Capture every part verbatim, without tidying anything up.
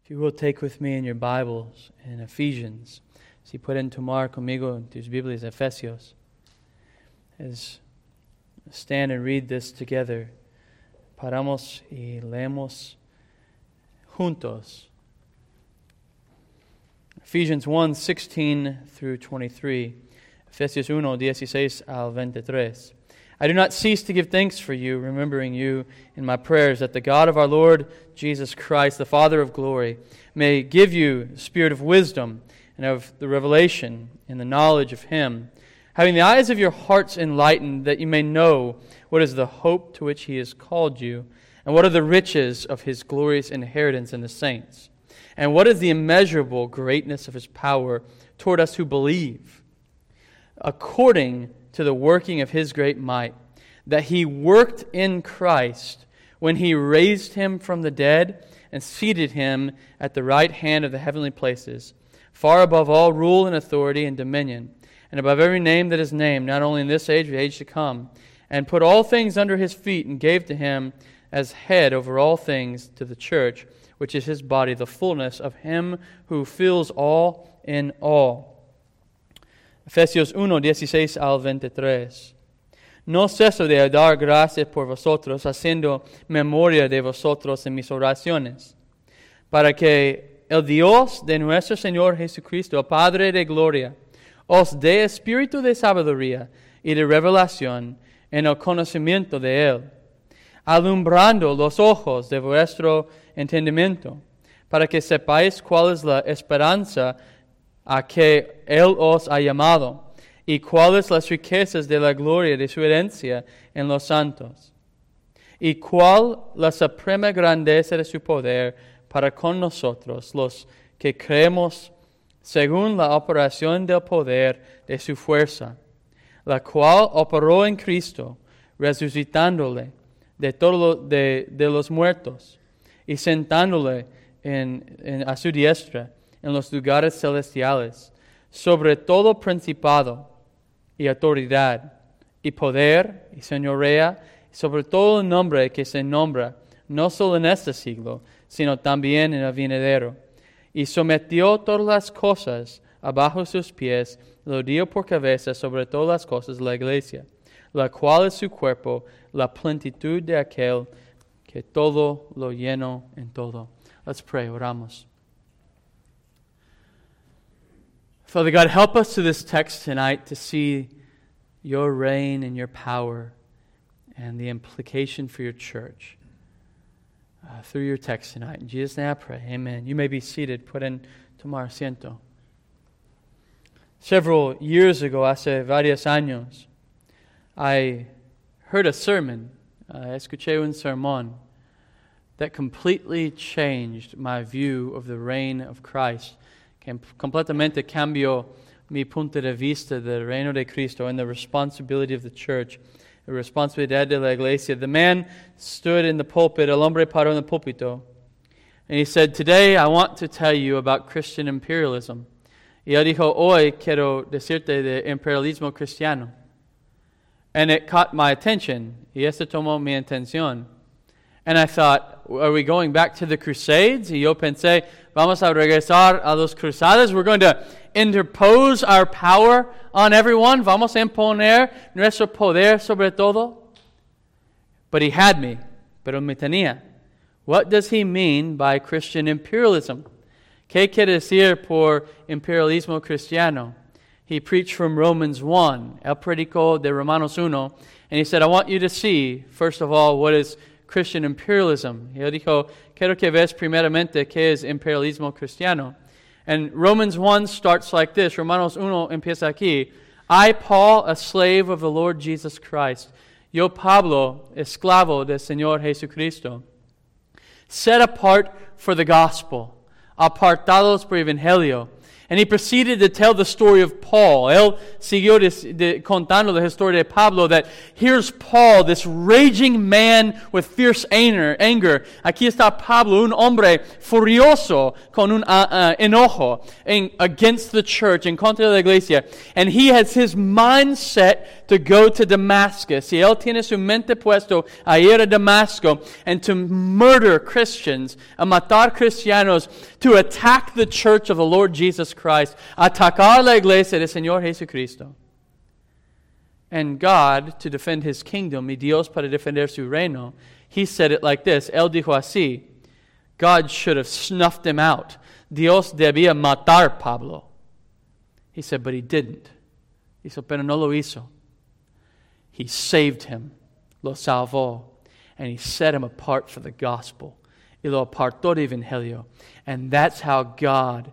If you will take with me in your Bibles in Ephesians, si pueden tomar conmigo en tus Biblias, Efesios, as stand and read this together. Paramos y leemos juntos. Ephesians one, sixteen through twenty-three. Efesios uno, dieciséis al veintitrés. I do not cease to give thanks for you, remembering you in my prayers, that the God of our Lord Jesus Christ, the Father of glory, may give you the spirit of wisdom and of the revelation in the knowledge of Him, having the eyes of your hearts enlightened, that you may know what is the hope to which He has called you, and what are the riches of His glorious inheritance in the saints, and what is the immeasurable greatness of His power toward us who believe, according to the working of His great might, that He worked in Christ when He raised Him from the dead and seated Him at the right hand of the heavenly places, far above all rule and authority and dominion, and above every name that is named, not only in this age but age to come, and put all things under His feet, and gave to Him as head over all things to the church, which is His body, the fullness of Him who fills all in all. Efesios uno, dieciséis al veintitrés. No ceso de dar gracias por vosotros, haciendo memoria de vosotros en mis oraciones, para que el Dios de nuestro Señor Jesucristo, Padre de gloria, os dé espíritu de sabiduría y de revelación en el conocimiento de Él, alumbrando los ojos de vuestro entendimiento, para que sepáis cuál es la esperanza a que Él os ha llamado, y cuáles las riquezas de la gloria de su herencia en los santos, y cuál la suprema grandeza de su poder para con nosotros, los que creemos, según la operación del poder de su fuerza, la cual operó en Cristo, resucitándole de, todo, de, de los muertos, y sentándole en, en, a su diestra, en los lugares celestiales, sobre todo principado y autoridad y poder y señoría, sobre todo el nombre que se nombra, no solo en este siglo, sino también en el venidero. Y sometió todas las cosas abajo de sus pies, lo dio por cabeza sobre todas las cosas la iglesia, la cual es su cuerpo, la plenitud de aquel que todo lo llenó en todo. Let's pray, oramos. Father God, help us to this text tonight to see your reign and your power and the implication for your church uh, through your text tonight. In Jesus' name I pray, amen. You may be seated. Pueden tomar asiento. Several years ago, hace varios años, I heard a sermon, uh, escuché un sermón that completely changed my view of the reign of Christ. Que completamente cambió mi punto de vista del reino de Cristo and the responsibility of the church, the responsabilidad de la iglesia. The man stood in the pulpit, el hombre paró en el púlpito, and he said, "Today I want to tell you about Christian imperialism." Y él dijo, "Hoy quiero decirte de imperialismo cristiano." And it caught my attention. Y esto tomó mi atención. And I thought, are we going back to the Crusades? Y yo pensé, vamos a regresar a los cruzadas. We're going to interpose our power on everyone. Vamos a imponer nuestro poder sobre todo. But he had me. Pero me tenía. What does he mean by Christian imperialism? ¿Qué quiere decir por imperialismo cristiano? He preached from Romans one. Él predicó de Romanos uno. And he said, I want you to see, first of all, what is Christian imperialism. Y él dijo, quiero que veas primeramente qué es imperialismo cristiano. And Romans one starts like this. Romanos uno empieza aquí. I, Paul, a slave of the Lord Jesus Christ. Yo, Pablo, esclavo del Señor Jesucristo. Set apart for the gospel. Apartados por evangelio. And he proceeded to tell the story of Paul. Él siguió de, de, contando la historia de Pablo, that here's Paul, this raging man with fierce anger. anger. Aquí está Pablo, un hombre furioso, con un uh, uh, enojo en, against the church, en contra de la iglesia. And he has his mind set to go to Damascus. Y él tiene su mente puesto a ir a Damasco and to murder Christians, a matar cristianos, to attack the church of the Lord Jesus Christ, atacar la iglesia del Señor Jesucristo. And God, to defend His kingdom, y Dios para defender su reino, He said it like this. Él dijo así, God should have snuffed him out. Dios debía matar Pablo. He said, but He didn't. Hizo, pero no lo hizo. He saved him, lo salvó, and He set him apart for the gospel. Y lo apartó de evangelio. And that's how God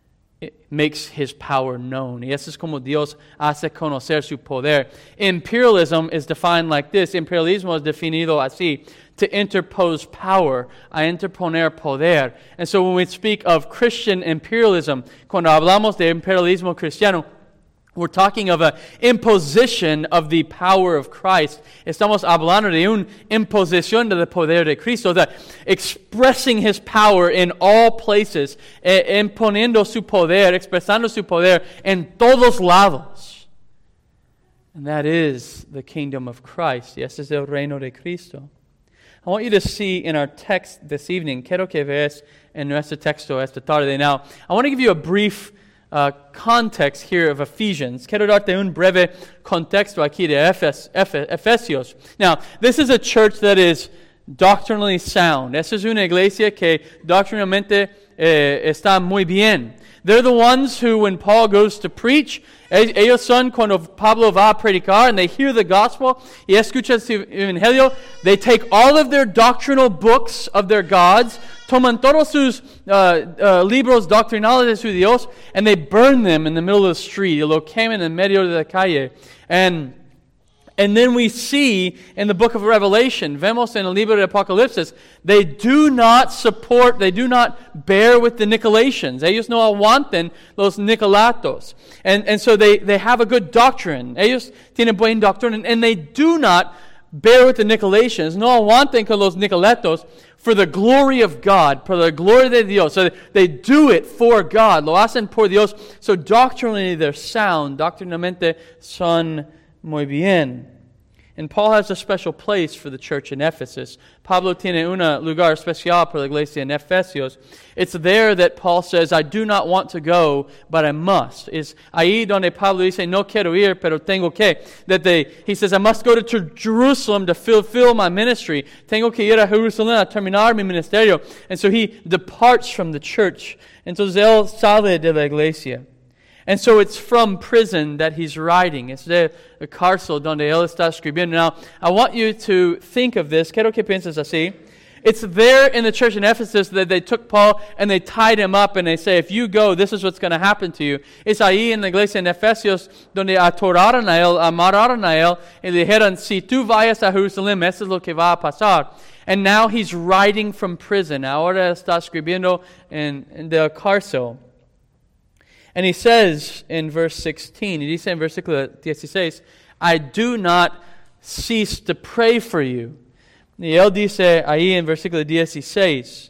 makes His power known. Y eso es como Dios hace conocer su poder. Imperialism is defined like this. Imperialismo es definido así. To interpose power, a interponer poder. And so when we speak of Christian imperialism, cuando hablamos de imperialismo cristiano, we're talking of an imposition of the power of Christ. Estamos hablando de una imposición del poder de Cristo, that expressing His power in all places, eh, imponiendo su poder, expresando su poder en todos lados. And that is the kingdom of Christ. Y ese es el reino de Cristo. I want you to see in our text this evening, quiero que veas en nuestro texto esta tarde. Now, I want to give you a brief Uh, context here of Ephesians. Quiero darte un breve contexto aquí de Efes, Efe, Efesios. Now, this is a church that is doctrinally sound. Esa es una iglesia que doctrinalmente eh, está muy bien. They're the ones who, when Paul goes to preach, ellos son cuando Pablo va a predicar and they hear the gospel y escuchan su evangelio, they take all of their doctrinal books of their gods, toman todos sus uh, uh, libros doctrinales de su Dios, and they burn them in the middle of the street. Y lo queman en medio de la calle. And And then we see in the book of Revelation, vemos en el libro de Apocalipsis, they do not support, they do not bear with the Nicolaitans. Ellos no aguantan los Nicolatos. And, and so they, they have a good doctrine. Ellos tienen buen doctrine, and they do not bear with the Nicolaitans. No aguantan con los Nicolatos for the glory of God, for the glory de Dios. So they do it for God. Lo hacen por Dios. So doctrinally they're sound. Doctrinalmente son muy bien. And Paul has a special place for the church in Ephesus. Pablo tiene un lugar especial para la iglesia en Efesios. It's there that Paul says, I do not want to go, but I must. It's ahí donde Pablo dice, no quiero ir, pero tengo que. That they, he says, I must go to Jerusalem to fulfill my ministry. Tengo que ir a Jerusalén a terminar mi ministerio. And so he departs from the church. Entonces él sale de la iglesia. And so it's from prison that he's writing. It's de la cárcel donde él está escribiendo. Now, I want you to think of this. Quiero que pienses así. It's there in the church in Ephesus that they took Paul and they tied him up and they say, if you go, this is what's going to happen to you. Es ahí en la iglesia en Efesios donde atoraron a él, amarraron a él y le dijeron, si tú vayas a Jerusalén, eso es lo que va a pasar. And now he's writing from prison. Ahora está escribiendo en, en la cárcel. And he says in verse sixteen, he dice en versículo dieciséis, I do not cease to pray for you. Y él dice ahí en versículo dieciséis,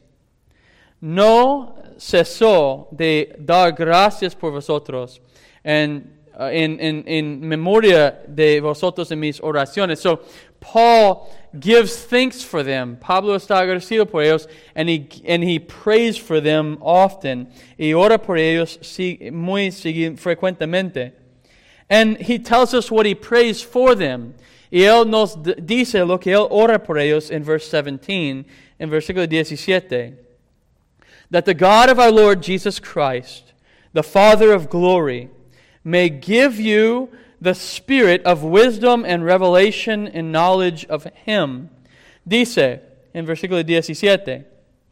no cesó de dar gracias por vosotros en, uh, en, en, en memoria de vosotros en mis oraciones. So Paul gives thanks for them. Pablo está agradecido por ellos, and he, and he prays for them often. Y ora por ellos muy frecuentemente. And he tells us what he prays for them. Y él nos dice lo que él ora por ellos in verse seventeen, in versículo diecisiete. That the God of our Lord Jesus Christ, the Father of glory, may give you the spirit of wisdom and revelation and knowledge of Him. Dice en versículo diecisiete,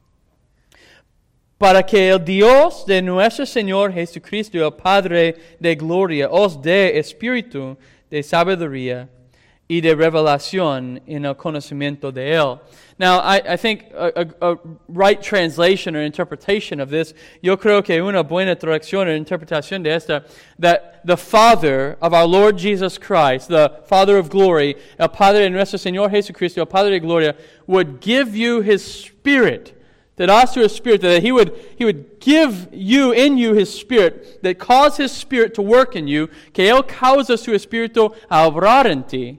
para que el Dios de nuestro Señor Jesucristo, el Padre de gloria, os dé espíritu de sabiduría y de revelación en el conocimiento de Él. Now, I, I think a, a, a right translation or interpretation of this, yo creo que una buena traducción or interpretación de esta, that the Father of our Lord Jesus Christ, the Father of glory, el Padre de nuestro Señor Jesucristo, el Padre de gloria, would give you His Spirit, that us through His Spirit, that He would He would give you, in you, His Spirit, that cause His Spirit to work in you, que Él causa su Espíritu a obrar en ti,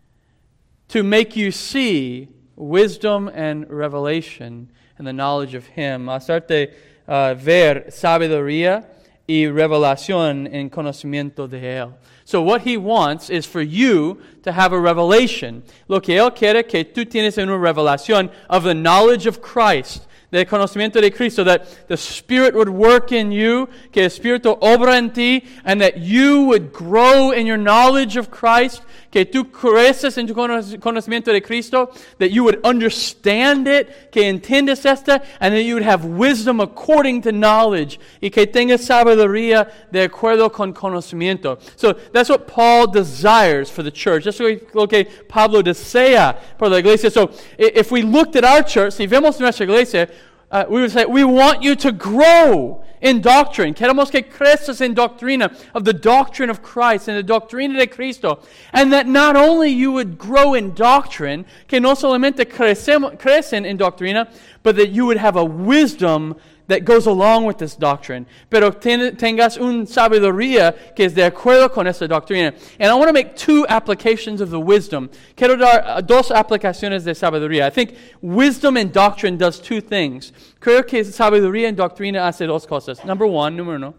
to make you see wisdom and revelation and the knowledge of Him. Hacerte uh, ver sabiduría y revelación en conocimiento de Él. So what He wants is for you to have a revelation. Lo que Él quiere que tú tienes una revelación of the knowledge of Christ, del conocimiento de Cristo, that the Spirit would work in you, que el Espíritu obra en ti, and that you would grow in your knowledge of Christ, que tú creces en tu conocimiento de Cristo, that you would understand it, que entiendes esta, and that you would have wisdom according to knowledge, y que tengas sabiduría de acuerdo con conocimiento. So that's what Paul desires for the church. That's lo que Pablo desea por la iglesia. So if we looked at our church, si vemos nuestra iglesia, Uh, we would say, we want you to grow in doctrine. Queremos que creces en doctrina, of the doctrine of Christ, and the doctrina de Cristo. And that not only you would grow in doctrine, que no solamente crecem, crecen en doctrina, but that you would have a wisdom that goes along with this doctrine. Pero ten, tengas un sabiduría que es de acuerdo con esta doctrina. And I want to make two applications of the wisdom. Quiero dar uh, dos aplicaciones de sabiduría. I think wisdom and doctrine does two things. Creo que sabiduría en doctrina hace dos cosas. Number one, número uno,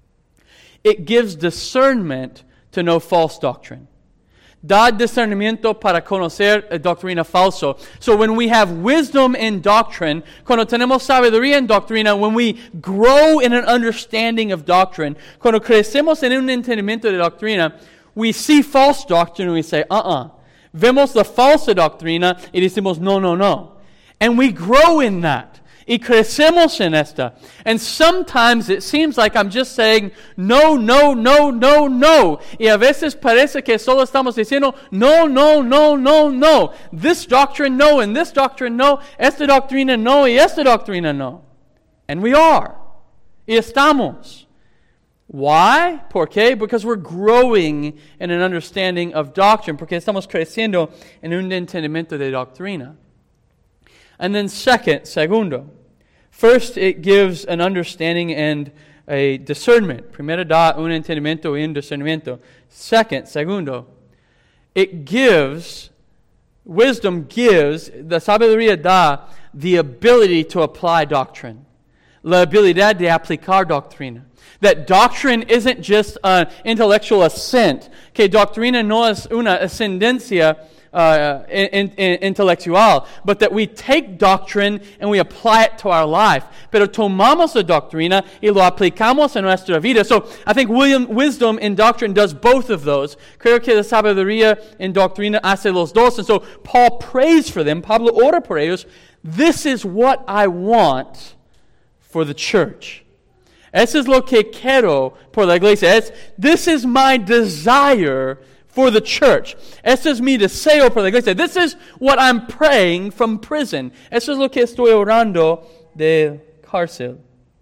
it gives discernment to know false doctrine. Da discernimiento para conocer a doctrina falso. So when we have wisdom in doctrine, cuando tenemos sabiduría en doctrina, when we grow in an understanding of doctrine, cuando crecemos en un entendimiento de doctrina, we see false doctrine and we say, uh-uh. Vemos la falsa doctrina y decimos, no, no, no. And we grow in that. Y crecemos en esta. And sometimes it seems like I'm just saying, no, no, no, no, no. Y a veces parece que solo estamos diciendo, no, no, no, no, no. This doctrine no, and this doctrine no. Esta doctrina no, y esta doctrina no. And we are. Y estamos. Why? ¿Por qué? Because we're growing in an understanding of doctrine. Porque estamos creciendo en un entendimiento de doctrina. And then second, segundo, first it gives an understanding and a discernment. Primero da un entendimiento y un discernimiento. Second, segundo, it gives, wisdom gives, the sabiduría da the ability to apply doctrine. La habilidad de aplicar doctrina. That doctrine isn't just an intellectual assent. Que doctrina no es una ascendencia Uh, in, in, intellectual, but that we take doctrine and we apply it to our life. Pero tomamos la doctrina y lo aplicamos en nuestra vida. So I think William, wisdom in doctrine does both of those. Creo que la sabiduría en doctrina hace los dos. And so Paul prays for them. Pablo ora por ellos. This is what I want for the church. Eso es lo que quiero por la iglesia. Es, this is my desire for the church. Este es mi deseo por la iglesia. This is what I'm praying from prison. Eso es lo que estoy orando de cárcel.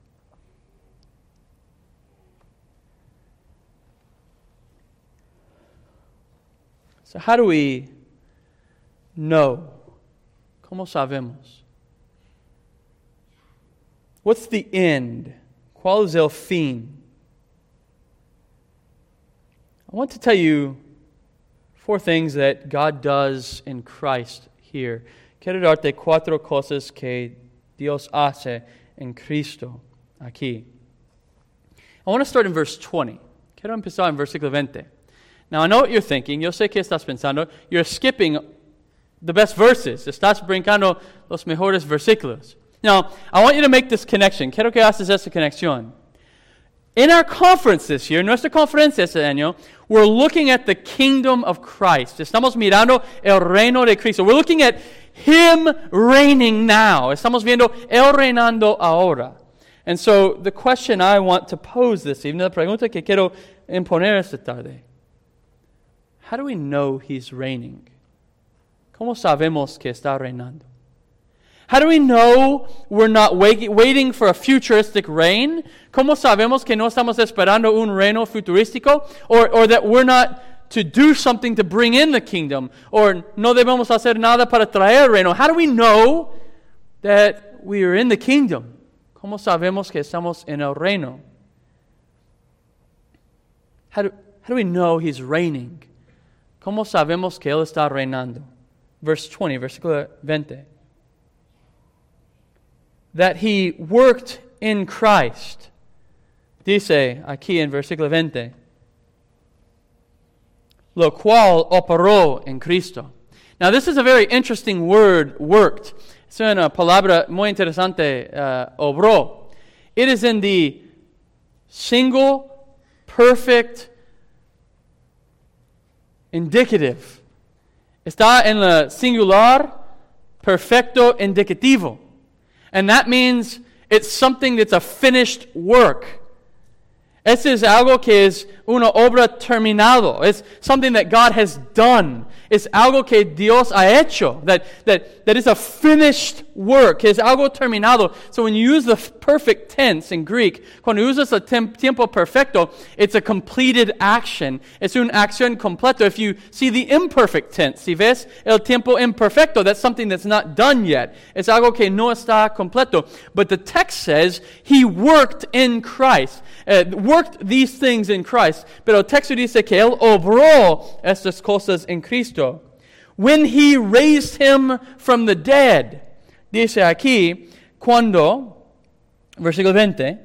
So how do we know? ¿Cómo sabemos? What's the end? ¿Cuál es el fin? I want to tell you four things that God does in Christ here. Quiero darte cuatro cosas que Dios hace en Cristo aquí. I want to start in verse twenty. Quiero empezar en versículo veinte. Now, I know what you're thinking. Yo sé que estás pensando. You're skipping the best verses. Estás brincando los mejores versículos. Now, I want you to make this connection. Quiero que haces esta conexión. In our conference this year, nuestra conferencia este año, we're looking at the kingdom of Christ. Estamos mirando el reino de Cristo. We're looking at Him reigning now. Estamos viendo Él reinando ahora. And so the question I want to pose this evening, la pregunta que quiero imponer esta tarde, how do we know He's reigning? ¿Cómo sabemos que está reinando? How do we know we're not wait- waiting for a futuristic reign? ¿Cómo sabemos que no estamos esperando un reino futurístico? Or, or that we're not to do something to bring in the kingdom? Or no debemos hacer nada para traer el reino? How do we know that we are in the kingdom? ¿Cómo sabemos que estamos en el reino? How do, how do we know He's reigning? ¿Cómo sabemos que Él está reinando? Verse twenty, versículo veinte. That He worked in Christ. Dice aquí en versículo veinte. Lo cual operó en Cristo. Now this is a very interesting word, worked. Es una palabra muy interesante, uh, obró. It is in the single, perfect, indicative. Está en la singular, perfecto, indicativo. And that means it's something that's a finished work. Ese es algo que es una obra terminado. It's something that God has done. It's algo que Dios ha hecho. That, that, that is a finished work. Es algo terminado. So when you use the perfect tense in Greek, cuando usas el tiempo perfecto, it's a completed action. Es una acción completa. If you see the imperfect tense, si ves el tiempo imperfecto, that's something that's not done yet. Es algo que no está completo. But the text says, He worked in Christ. Uh, worked these things in Christ. Pero el texto dice que Él obró estas cosas en Cristo. When He raised Him from the dead. Dice aquí, cuando, versículo veinte,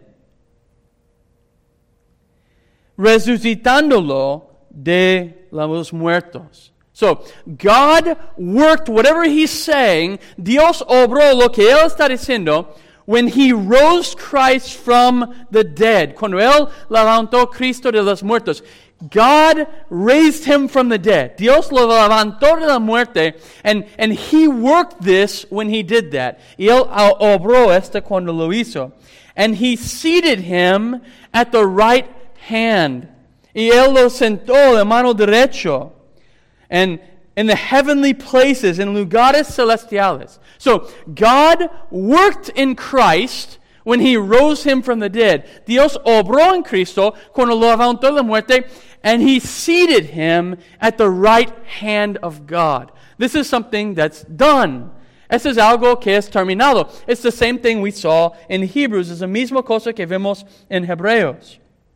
resucitándolo de los muertos. So, God worked whatever He's saying, Dios obró lo que Él está diciendo, when He rose Christ from the dead. Cuando Él levantó Cristo de los muertos. God raised Him from the dead. Dios lo levantó de la muerte, and, and He worked this when He did that. Y Él obró esto cuando lo hizo. And He seated Him at the right hand. Y Él lo sentó de mano derecho. And in the heavenly places, in lugares celestiales. So, God worked in Christ when He rose Him from the dead. Dios obró en Cristo cuando lo levantó de la muerte, and He seated Him at the right hand of God. This is something that's done. Eso es algo que es terminado. It's the same thing we saw in Hebrews. Es la misma cosa que vemos en Hebreos.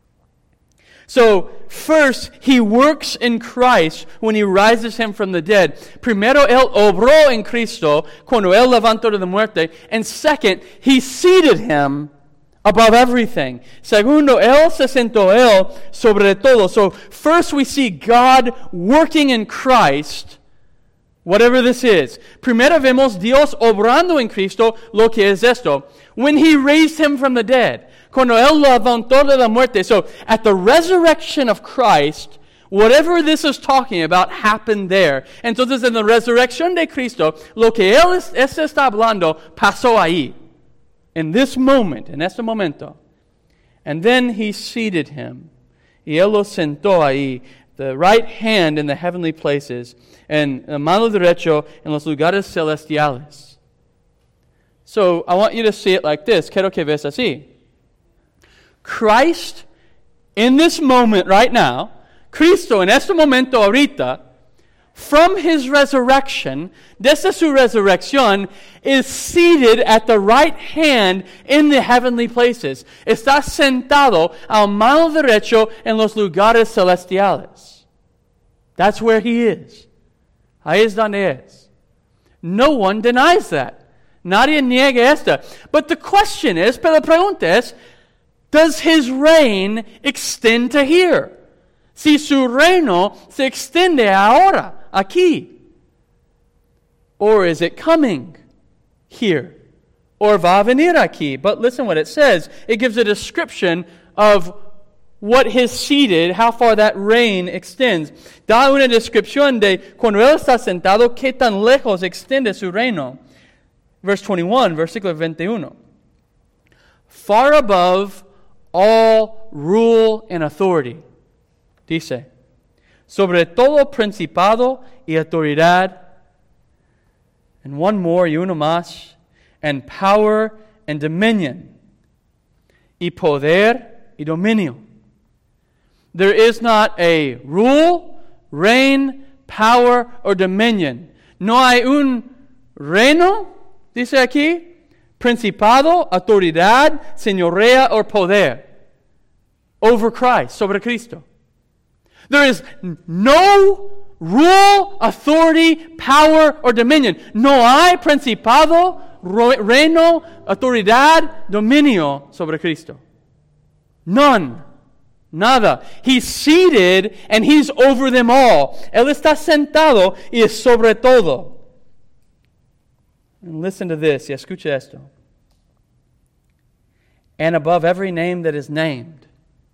So, first, He works in Christ when He rises Him from the dead. Primero, Él obró en Cristo cuando Él levantó de la muerte. And second, He seated Him above everything. Segundo, Él se sentó Él sobre todo. So, first we see God working in Christ, whatever this is. Primero vemos Dios obrando en Cristo, lo que es esto. When He raised Him from the dead. Cuando Él lo levantó de la muerte. So, at the resurrection of Christ, whatever this is talking about happened there. Entonces, en la resurrección de Cristo, lo que Él es, es está hablando pasó ahí. In this moment, en este momento. And then He seated Him. Y Él lo sentó ahí. The right hand in the heavenly places. And la mano derecho en los lugares celestiales. So, I want you to see it like this. Quiero que ves así. Christ, in this moment right now, Cristo en este momento ahorita, from His resurrection, desde su resurrección, is seated at the right hand in the heavenly places. Está sentado al mano derecho en los lugares celestiales. That's where He is. Ahí es donde es. No one denies that. Nadie niega esta. But the question is, pero la pregunta es, does His reign extend to here? Si su reino se extiende ahora, aquí. Or is it coming here? Or va a venir aquí? But listen what it says. It gives a description of what His seated, how far that reign extends. Da una descripción de cuando Él está sentado, qué tan lejos extiende su reino. Verse twenty-one, versículo veintiuno. Far above all rule and authority. Dice, sobre todo principado y autoridad. And one more, y uno más, and power and dominion, y poder y dominio. There is not a rule, reign, power, or dominion. No hay un reino, dice aquí, principado, autoridad, señoría, or poder over Christ, sobre Cristo. There is no rule, authority, power, or dominion. No hay principado, reino, autoridad, dominio sobre Cristo. None. Nada. He's seated and He's over them all. Él está sentado y es sobre todo. And listen to this. Y escucha esto. And above every name that is named.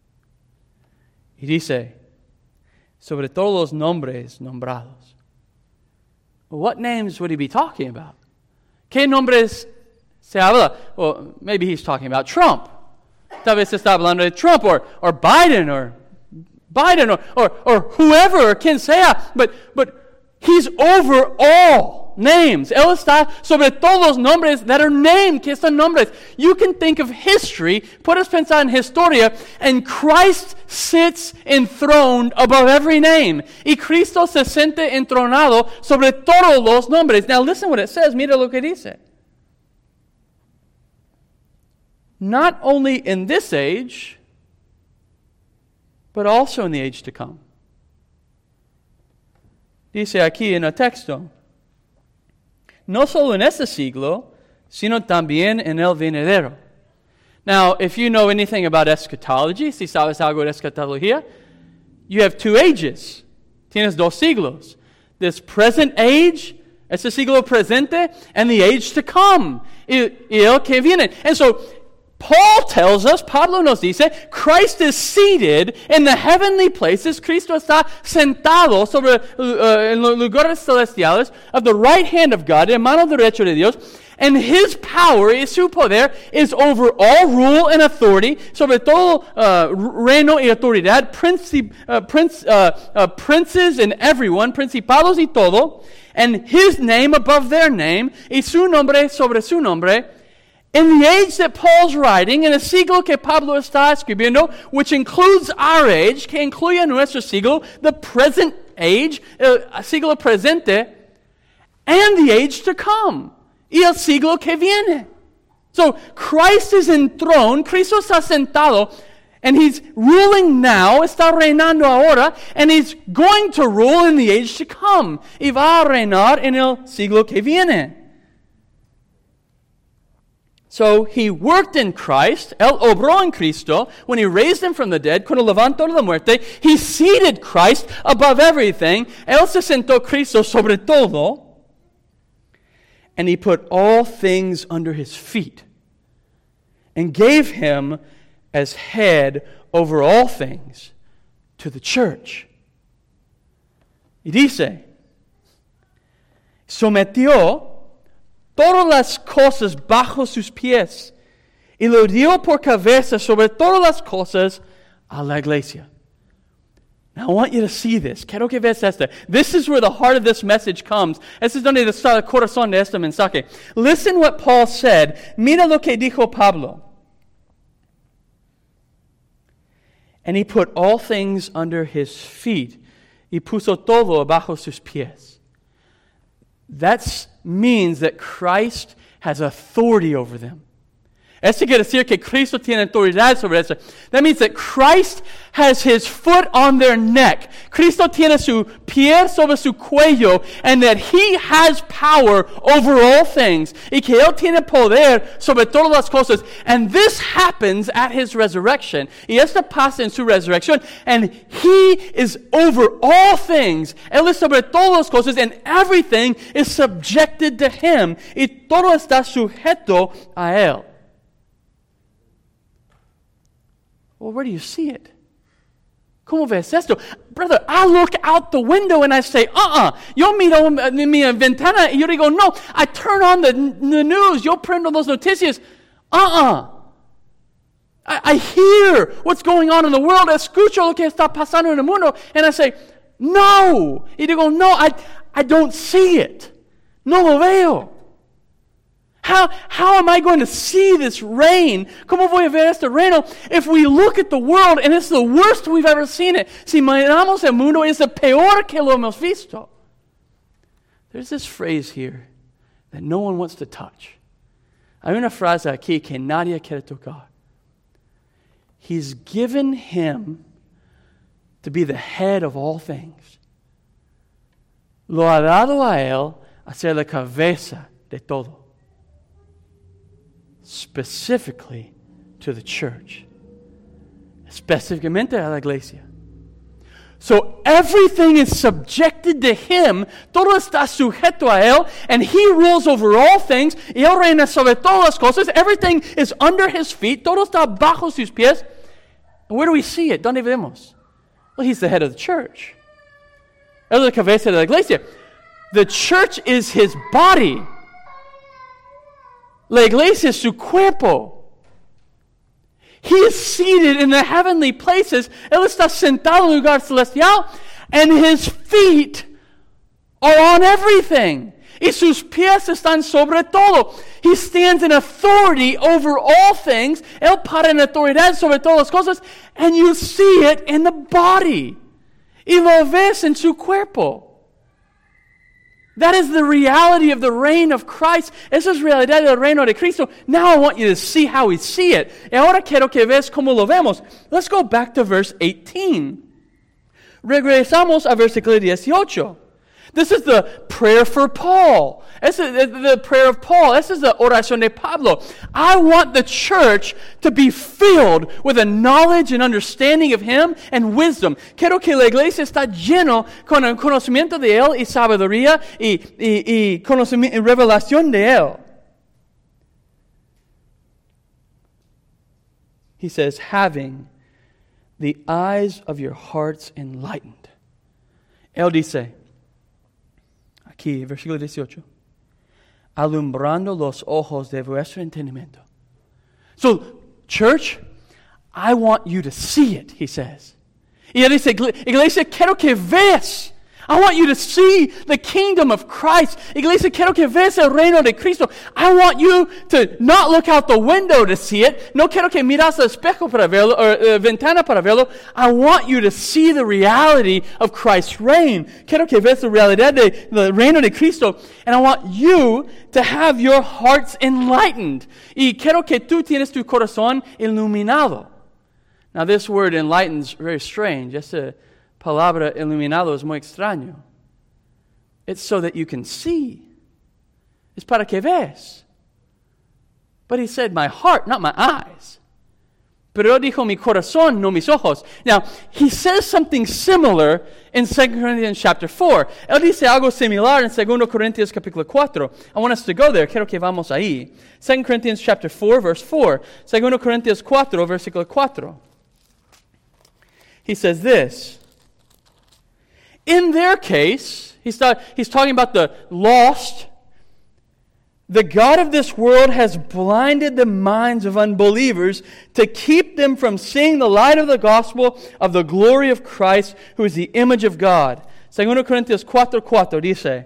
Y dice, sobre todos los nombres nombrados. What names would He be talking about? ¿Qué nombres se habla? Well, maybe He's talking about Trump. Tal vez está hablando de Trump or, or Biden or Biden or, or, or whoever or quien sea. But, but He's over all names. Él está sobre todos los nombres that are named. ¿Qué son nombres? You can think of history, puedes pensar en historia, and Christ sits enthroned above every name. Y Cristo se siente entronado sobre todos los nombres. Now listen what it says. Mira lo que dice. Not only in this age, but also in the age to come. Dice aquí en el texto, no solo en este siglo, sino también en el venidero. Now, if you know anything about eschatology, si sabes algo de escatología, you have two ages. Tienes dos siglos. This present age, este siglo presente, and the age to come, y, y el que viene. And so, Paul tells us, Pablo nos dice, Christ is seated in the heavenly places. Cristo está sentado sobre uh, en los lugares celestiales of the right hand of God, en mano derecha de Dios, and His power, y su poder, is over all rule and authority, sobre todo uh, reino y autoridad, princip, uh, prince, uh, uh, princes and everyone, principados y todo, and His name above their name, y su nombre sobre su nombre. In the age that Paul's writing, in el siglo que Pablo está escribiendo, which includes our age, que incluye nuestro siglo, the present age, el siglo presente, and the age to come, y el siglo que viene. So Christ is enthroned, Cristo está sentado, and He's ruling now, está reinando ahora, and He's going to rule in the age to come, y va a reinar en el siglo que viene. So He worked in Christ, Él obró en Cristo, when He raised Him from the dead, cuando levantó de la muerte, He seated Christ above everything, Él se sentó Cristo sobre todo, and He put all things under His feet, and gave Him as head over all things to the church. Y dice, sometió todas las cosas bajo sus pies, y lo dio por cabeza sobre todas las cosas a la iglesia. Now I want you to see this. Quiero que veas esto. This is where the heart of this message comes. Este es donde está el corazón de este mensaje. Listen what Paul said. Mira lo que dijo Pablo. And He put all things under His feet. Y puso todo bajo sus pies. That means that Christ has authority over them. Esto quiere decir que Cristo tiene autoridad sobre eso. That means that Christ has His foot on their neck. Cristo tiene su pie sobre su cuello, and that He has power over all things. Y que Él tiene poder sobre todas las cosas. And this happens at His resurrection. Y esto pasa en su resurrección. And He is over all things. Él es sobre todas las cosas, and everything is subjected to Him. Y todo está sujeto a Él. Well, where do you see it? ¿Cómo ves esto? Brother, I look out the window and I say, uh-uh. Yo miro en mi ventana y yo digo, no. I turn on the, the news. Yo prendo las noticias. Uh-uh. I, I hear what's going on in the world. Escucho lo que está pasando en el mundo. And I say, No. Y digo, no, I, I don't see it. No lo veo. How, how am I going to see this reign? ¿Cómo voy a ver este reino if we look at the world and it's the worst we've ever seen it? Si miramos el mundo es el peor que lo hemos visto. There's this phrase here that no one wants to touch. Hay una frase aquí que nadie quiere tocar. He's given him to be the head of all things. Lo ha dado a él a ser la cabeza de todo. Specifically to the church. Específicamente a la iglesia. So everything is subjected to him. Todo está sujeto a él. And he rules over all things. Y él reina sobre todas las cosas. Everything is under his feet. Todo está bajo sus pies. And where do we see it? ¿Dónde vemos? Well, he's the head of the church. Él es la cabeza de la iglesia. The church is his body. La iglesia es su cuerpo. He is seated in the heavenly places. Él está sentado en el lugar celestial. And his feet are on everything. Y sus pies están sobre todo. He stands in authority over all things. Él para en autoridad sobre todas las cosas. And you see it in the body. Y lo ves en su cuerpo. That is the reality of the reign of Christ. Esa es la realidad del reino de Cristo. Now I want you to see how we see it. Y ahora quiero que veas cómo lo vemos. Let's go back to verse eighteen. Regresamos a versículo dieciocho. This is the prayer for Paul. This is the, the prayer of Paul. This is the oración de Pablo. I want the church to be filled with a knowledge and understanding of Him and wisdom. Quiero que la iglesia está lleno con el conocimiento de Él y sabiduría y, y, y conocimiento y revelación de Él. He says, having the eyes of your hearts enlightened. Él dice, aquí, versículo dieciocho. Alumbrando los ojos de vuestro entendimiento. So, church, I want you to see it, he says. Y él dice, iglesia, quiero que veas. I want you to see the kingdom of Christ. Iglesia, quiero que veas el reino de Cristo. I want you to not look out the window to see it. No quiero que miras al espejo para verlo, or uh, ventana para verlo. I want you to see the reality of Christ's reign. Quiero que veas la realidad del reino de Cristo. And I want you to have your hearts enlightened. Y quiero que tú tienes tu corazón iluminado. Now this word enlightened is very strange. Esa palabra iluminado es muy extraño. It's so that you can see. It's para que ves. But he said, my heart, not my eyes. Pero dijo mi corazón, no mis ojos. Now, he says something similar in Second Corinthians chapter four. Él dice algo similar en Second Corinthians capítulo cuatro. I want us to go there. Quiero que vamos ahí. Second Corinthians chapter four, verse four. Second Corinthians cuatro, versículo cuatro. He says this. In their case, he's, ta- he's talking about the lost. The God of this world has blinded the minds of unbelievers to keep them from seeing the light of the gospel of the glory of Christ, who is the image of God. Second Corinthians cuatro cuatro dice,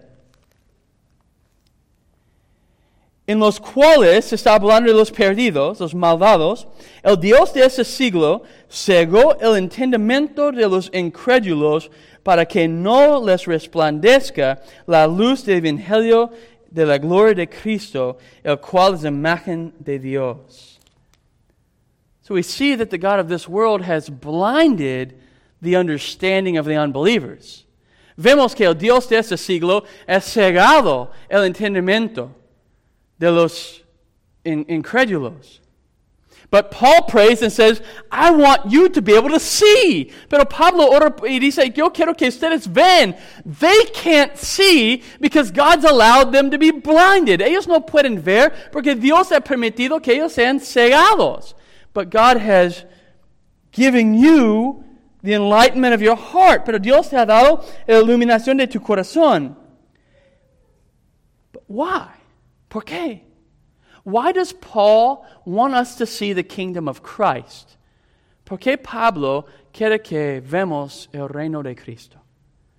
en los cuales se está hablando de los perdidos, los malvados, el Dios de ese siglo cegó el entendimiento de los incrédulos para que no les resplandezca la luz del evangelio de la gloria de Cristo, el cual es imagen de Dios. So we see that the God of this world has blinded the understanding of the unbelievers. Vemos que el Dios de este siglo ha cegado el entendimiento de los incrédulos. But Paul prays and says, I want you to be able to see. Pero Pablo ora y dice, yo quiero que ustedes ven. They can't see because God's allowed them to be blinded. Ellos no pueden ver porque Dios ha permitido que ellos sean cegados. But God has given you the enlightenment of your heart. Pero Dios te ha dado la iluminación de tu corazón. But why? ¿Por qué? Why does Paul want us to see the kingdom of Christ? ¿Por qué Pablo quiere que vemos el reino de Cristo?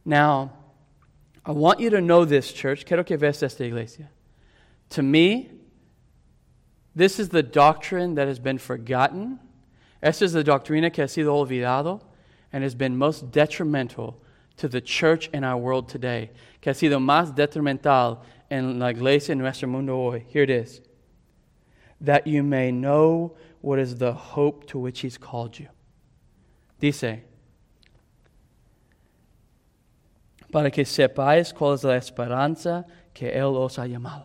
Now, I want you to know this, church. Quiero que veas esta iglesia. To me, this is the doctrine that has been forgotten. Esta es la doctrina que ha sido olvidado and has been most detrimental to the church in our world today. Que ha sido más detrimental en la iglesia en nuestro mundo hoy. Here it is. That you may know what is the hope to which He's called you. Dice, para que sepáis cuál es la esperanza que Él os ha llamado.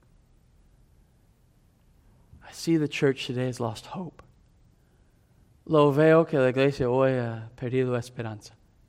I see the church today has lost hope. Lo veo que la iglesia hoy ha perdido esperanza.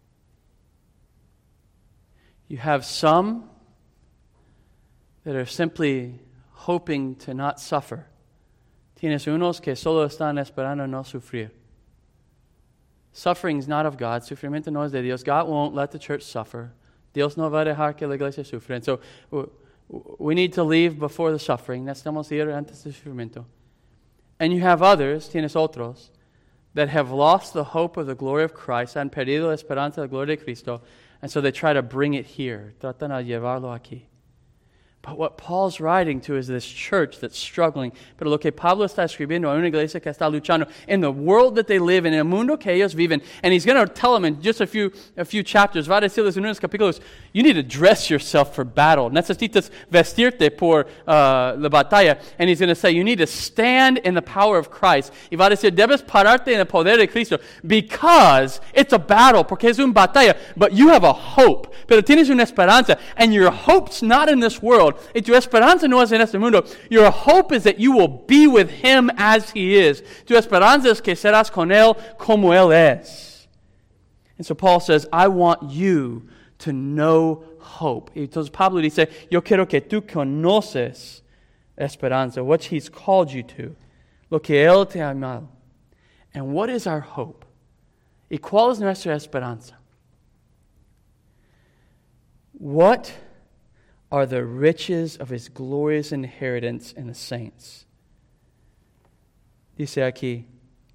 You have some that are simply hoping to not suffer. Tienes unos que solo están esperando no sufrir. Suffering is not of God. Sufrimiento no es de Dios. God won't let the church suffer. Dios no va a dejar que la iglesia sufra. And so we need to leave before the suffering. Necesitamos ir antes del sufrimiento. And you have others, tienes otros, that have lost the hope of the glory of Christ, han perdido la esperanza de la gloria de Cristo, and so they try to bring it here. Tratan de llevarlo aquí. But what Paul's writing to is this church that's struggling. Pero lo que Pablo está escribiendo a una iglesia que está luchando in the world that they live in, en el mundo que ellos viven. And he's going to tell them in just a few a few chapters, va a decirles en unos capítulos, you need to dress yourself for battle. Necesitas vestirte por uh, la batalla. And he's going to say, you need to stand in the power of Christ. Y va a decir, debes pararte en el poder de Cristo. Because it's a battle, porque es una batalla. But you have a hope. Pero tienes una esperanza. And your hope's not in this world. Y tu esperanza no es en este mundo. Your hope is that you will be with Him as He is. Tu esperanza es que serás con Él como Él es. And so Paul says, I want you to know hope. Y entonces Pablo dice, yo quiero que tú conoces esperanza, what He's called you to, lo que Él te ha llamado. And what is our hope? ¿Y cuál es nuestra esperanza? What are the riches of His glorious inheritance in the saints? Dice aquí,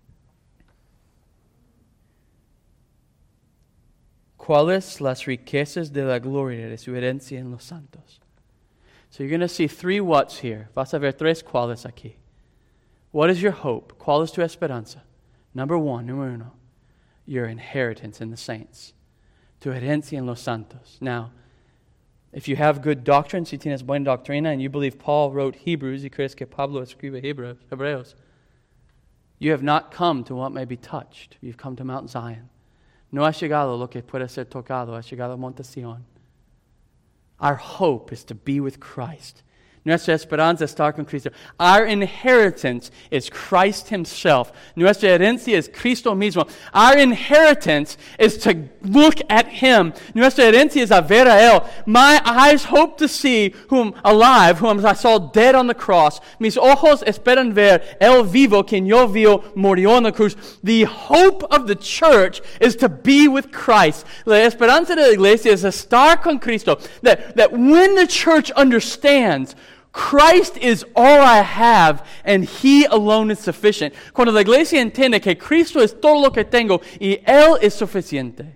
¿cuáles las riquezas de la gloria de su herencia en los santos? So you're going to see three whats here. Vas a ver tres cuáles aquí. What is your hope? ¿Cuál es tu esperanza? Number one, número uno, your inheritance in the saints. Tu herencia en los santos. Now, if you have good doctrine, si tienes buena doctrina, and you believe Paul wrote Hebrews, y crees que Pablo escribe Hebrews, Hebreos, you have not come to what may be touched. You've come to Mount Zion. No has llegado lo que puede ser tocado. Has llegado a Monte Sion. Our hope is to be with Christ. Nuestra esperanza es estar con Cristo. Our inheritance is Christ Himself. Nuestra herencia es Cristo mismo. Our inheritance is to look at Him. Nuestra herencia es a ver a Él. My eyes hope to see whom alive, whom I saw dead on the cross. Mis ojos esperan ver El vivo, quien yo vio murió on the cruz. The hope of the church is to be with Christ. La esperanza de la iglesia es estar con Cristo. That, that when the church understands Christ is all I have and He alone is sufficient. Cuando la iglesia entiende que Cristo es todo lo que tengo y Él es suficiente,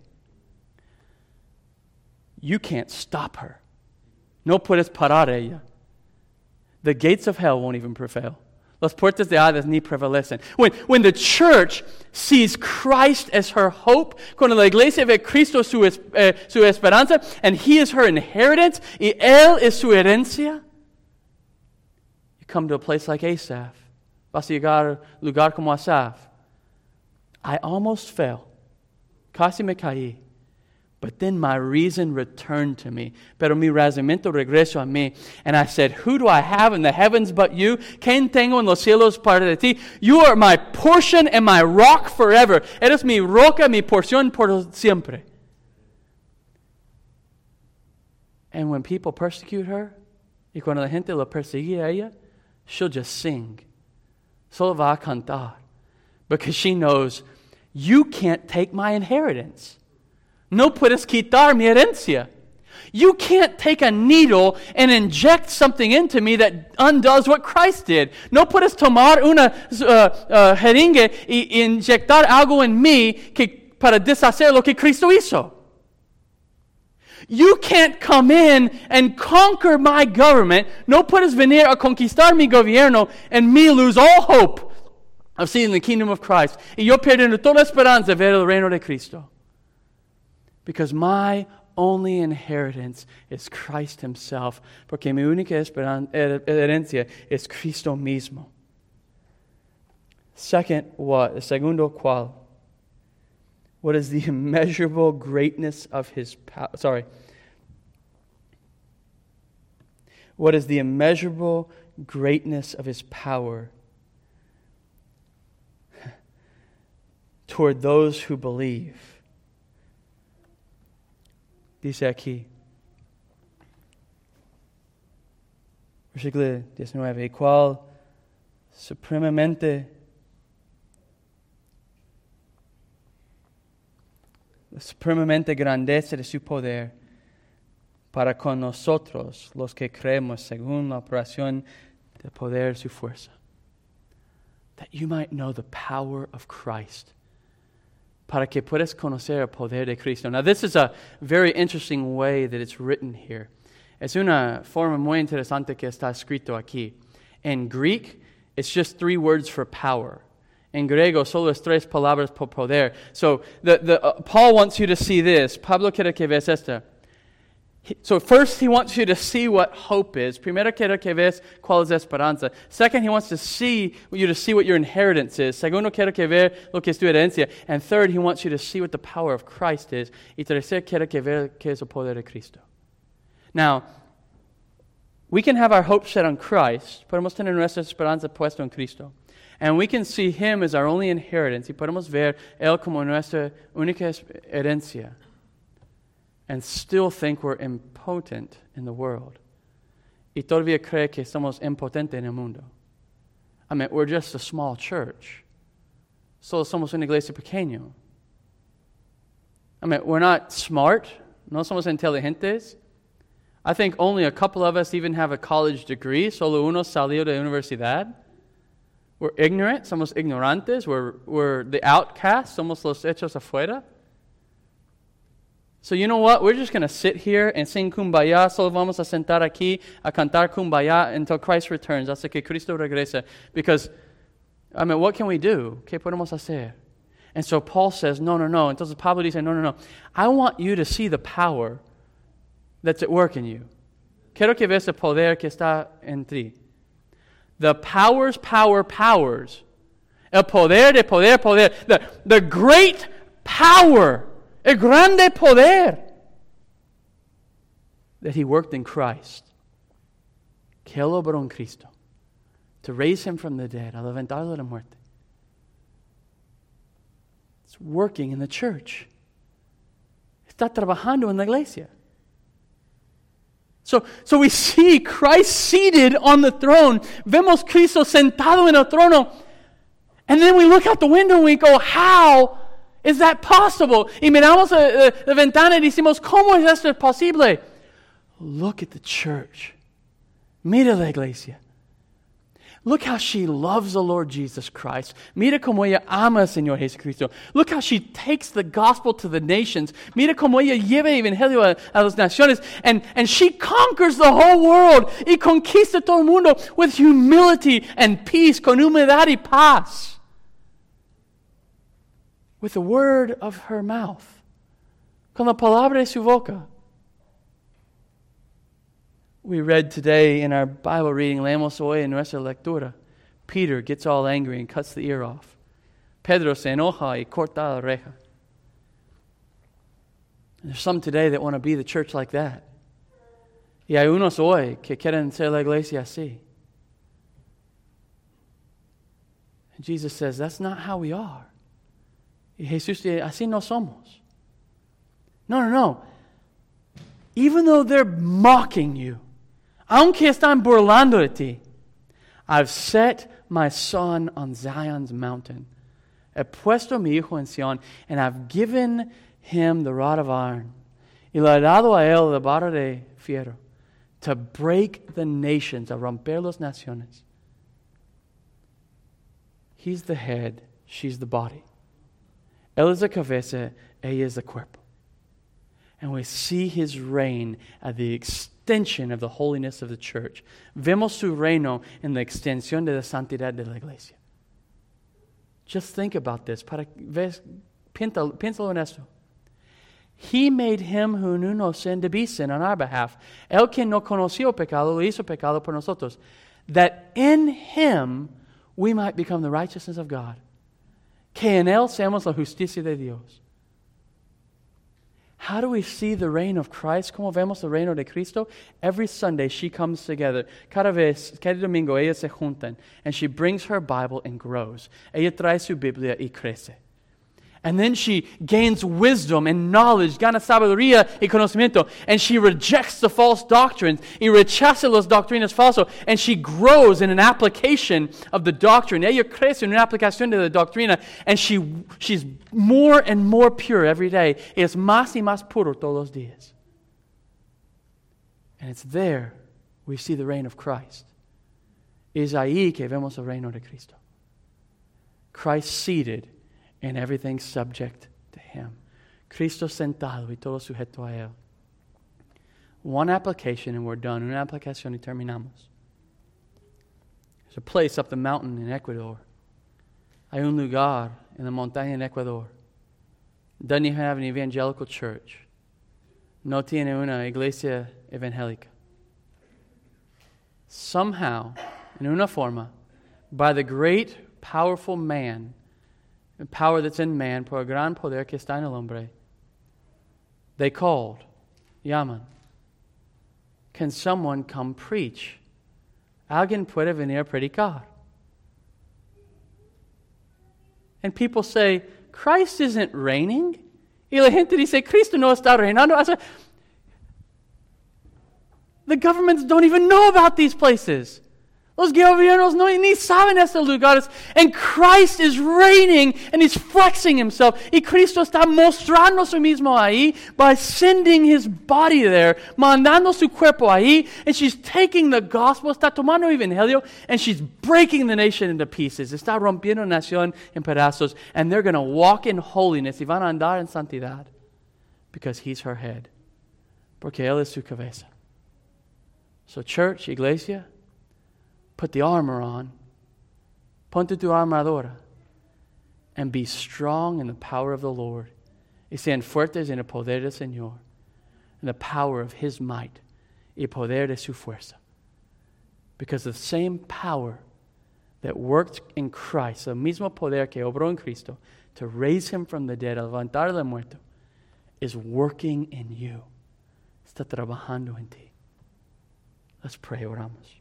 you can't stop her. No puedes parar ella. The gates of hell won't even prevail. Las puertas de Hades ni prevalecen. When, when the church sees Christ as her hope, cuando la iglesia ve Cristo su, eh, su esperanza, and He is her inheritance, y Él es su herencia, you come to a place like Asaph. Vas a llegar a lugar como Asaph. I almost fell. Casi me caí. But then my reason returned to me. Pero mi razonamiento regresó a mí. And I said, who do I have in the heavens but you? ¿Quién tengo en los cielos parte de ti? You are my portion and my rock forever. Eres mi roca, mi porción por siempre. And when people persecute her, y cuando la gente lo persigue a ella, she'll just sing. Solo va a cantar. Because she knows, you can't take my inheritance. No puedes quitar mi herencia. You can't take a needle and inject something into me that undoes what Christ did. No puedes tomar una uh, uh, jeringa y inyectar algo en mí que, para deshacer lo que Cristo hizo. You can't come in and conquer my government. No puedes venir a conquistar mi gobierno and me lose all hope of seeing the kingdom of Christ. Y yo perdiendo toda esperanza de ver el reino de Cristo. Because my only inheritance is Christ Himself. Porque mi única esperan- herencia es Cristo mismo. Second, what? Segundo, ¿cuál? What is the immeasurable greatness of His power? Sorry. What is the immeasurable greatness of His power toward those who believe? Dice aquí, versículo diecinueve, el cual supremamente supremamente grandeza de su poder para con nosotros los que creemos según la operación del poder de su fuerza. That you might know the power of Christ. Para que puedas conocer el poder de Cristo. Now this is a very interesting way that it's written here. Es una forma muy interesante que está escrito aquí. In Greek, it's just three words for power. En griego, solo es tres palabras por poder. So the, the, uh, Paul wants you to see this. Pablo quiere que veas esta. He, so first he wants you to see what hope is. Primero quiere que veas cuál es esperanza. Second, he wants to see you to see what your inheritance is. Segundo, quiere que ver lo que es tu herencia. And third, he wants you to see what the power of Christ is. Y tercero, quiere que ver qué es el poder de Cristo. Now, we can have our hope set on Christ. Podemos tener nuestra esperanza puesta en Cristo. And we can see Him as our only inheritance. Y podemos ver Él como nuestra única herencia. And still think we're impotent in the world. Y todavía cree que somos impotentes en el mundo. I mean, we're just a small church. Solo somos una iglesia pequeña. I mean, we're not smart. No somos inteligentes. I think only a couple of us even have a college degree. Solo uno salió de la universidad. We're ignorant. Somos ignorantes. We're, we're the outcasts. Somos los hechos afuera. So you know what? We're just going to sit here and sing Kumbaya. Solo vamos a sentar aquí a cantar Kumbaya until Christ returns, hasta que Cristo regresa. Because, I mean, what can we do? ¿Qué podemos hacer? And so Paul says, no, no, no. Entonces Pablo dice, no, no, no. I want you to see the power that's at work in you. Quiero que veas el poder que está en ti. The powers, power, powers. El poder de poder, poder. The, the great power. El grande poder that He worked in Christ. Que Él obró en Cristo. To raise Him from the dead. A levantarlo de la muerte. It's working in the church. Está trabajando en la iglesia. So, so we see Christ seated on the throne. Vemos Cristo sentado en el trono. And then we look out the window and we go, how is that possible? Y miramos la, la ventana y decimos, ¿cómo es esto posible? Look at the church. Mira la iglesia. Look how she loves the Lord Jesus Christ. Mira cómo ella ama al Señor Jesucristo. Look how she takes the gospel to the nations. Mira cómo ella lleva el evangelio a, a las naciones. And, and she conquers the whole world. Y conquista todo el mundo with humility and peace, con humildad y paz. With the word of her mouth. Con la palabra de su boca. We read today in our Bible reading, leemos hoy en nuestra lectura, Peter gets all angry and cuts the ear off. Pedro se enoja y corta la oreja. And there's some today that want to be the church like that. Y hay unos hoy que quieren ser la iglesia así. And Jesus says, that's not how we are. Y Jesús dice, así no somos. No, no, no. Even though they're mocking you, aunque están burlando de ti, I've set my son on Zion's mountain. He puesto mi hijo en Sion, and I've given him the rod of iron. Y le he dado a él la vara de fierro, to break the nations, a romper las naciones. He's the head, she's the body. Él es la cabeza, ella es el cuerpo. And we see His reign at the extension of the holiness of the church. Vemos su reino en la extensión de la santidad de la iglesia. Just think about this. Para, ves, piénsalo, piénsalo en esto. He made Him who knew no sin to be sin on our behalf. El que no conoció pecado, lo hizo pecado por nosotros. That in Him we might become the righteousness of God. Que en Él seamos la justicia de Dios. How do we see the reign of Christ? ¿Cómo vemos el reino de Cristo? Every Sunday she comes together. Cada vez, cada domingo ellas se juntan. And she brings her Bible and grows. Ella trae su Biblia y crece. And then she gains wisdom and knowledge, gana sabiduría y conocimiento. And she rejects the false doctrines. Y rechaza las doctrinas falsas. And she grows in an application of the doctrine. Ella crece en una aplicación de la doctrina. And she she's more and more pure every day. Es más y más puro todos los días. And it's there we see the reign of Christ. Es ahí que vemos el reino de Cristo. Christ seated and everything subject to Him. Cristo sentado y todo sujeto a Él. One application and we're done. Una aplicación y terminamos. There's a place up the mountain in Ecuador. Hay un lugar en la montaña en Ecuador. Doesn't even have an evangelical church. No tiene una iglesia evangélica. Somehow, in una forma, by the great, powerful man, the power that's in man, por el gran poder que está en el hombre, they called, llaman, can someone come preach? Alguien puede venir a predicar. And people say, Christ isn't reigning. Y la gente dice, Cristo no está reinando. I say, the governments don't even know about these places. Los gobiernos no ni saben estos lugares. And Christ is reigning and He's flexing Himself. Y Cristo está mostrando su mismo ahí by sending His body there, mandando su cuerpo ahí. And she's taking the gospel, está tomando el evangelio, and she's breaking the nation into pieces. Está rompiendo la nación en pedazos. And they're going to walk in holiness y van a andar en santidad. Because He's her head. Porque Él es su cabeza. So church, iglesia, put the armor on. Ponte tu armadura. And be strong in the power of the Lord. Y sean fuertes en el poder del Señor. In the power of His might. Y poder de su fuerza. Because the same power that worked in Christ, el mismo poder que obró en Cristo, to raise Him from the dead, a levantar del muerto, is working in you. Está trabajando en ti. Let's pray, oramos.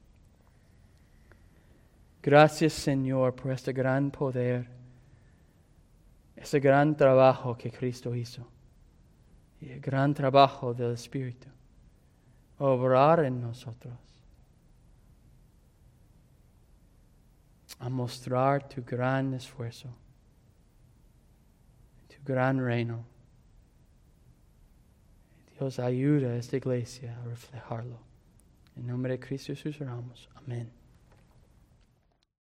Gracias, Señor, por este gran poder, este gran trabajo que Cristo hizo, y el gran trabajo del Espíritu, obrar en nosotros, a mostrar tu gran esfuerzo, tu gran reino. Dios, ayuda a esta iglesia a reflejarlo. En nombre de Cristo Jesús oramos. Amén.